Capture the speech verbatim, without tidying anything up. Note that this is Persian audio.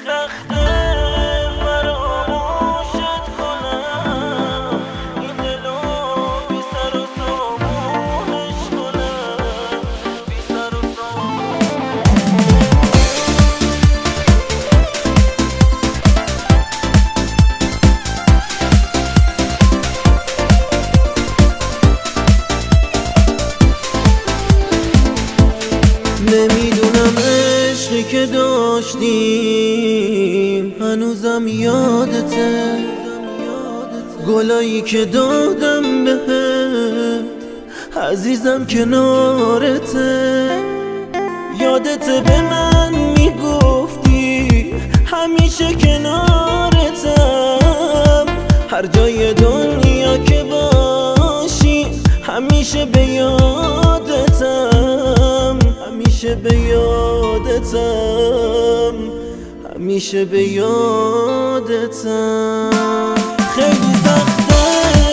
سخته فراموشت کنم، این دلو بی سر و سامونش کنم، بی سر و نمیدونم عشقی که داشتیم هنوزم یادته، گلایی که دادم بهت عزیزم کنارته، یادته به من میگفتی همیشه کنارتم، هر جای دنیا که باشی همیشه به یادتم، همیشه به یادتم، همیشه به یادتم. خیلی سخته